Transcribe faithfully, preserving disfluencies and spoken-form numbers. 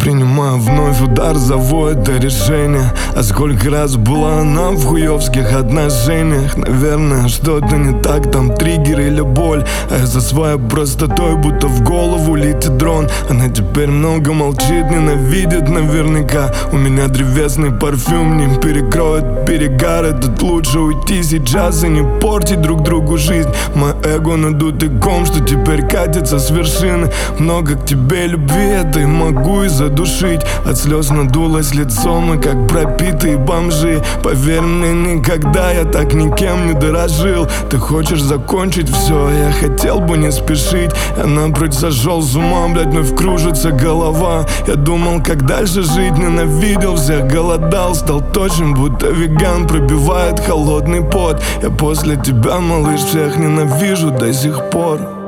принимаю вновь удар, зову это решение. А сколько раз была она в хуёвских отношениях. Наверное, что-то не так, там триггер или боль. А я за своей простотой, будто в голову летит дрон. Она теперь много молчит, ненавидит наверняка. У меня древесный парфюм не перекроет перегар. Тут лучше уйти сейчас и не портить друг другу жизнь. Мое эго надутый ком, что теперь катится с вершины. Много к тебе любви, это и могу и задушить. От слез надулось лицо, мы как пропитые бомжи. Поверь мне, никогда я так никем не дорожил. Ты хочешь закончить все, я хотел бы не спешить. Я напрочь сошел с ума, блядь, вновь кружится голова. Я думал, как дальше жить, ненавидел всех, голодал. Стал точен, будто веган, пробивает холодный пот. Я после тебя, малыш, всех ненавижу до сих пор.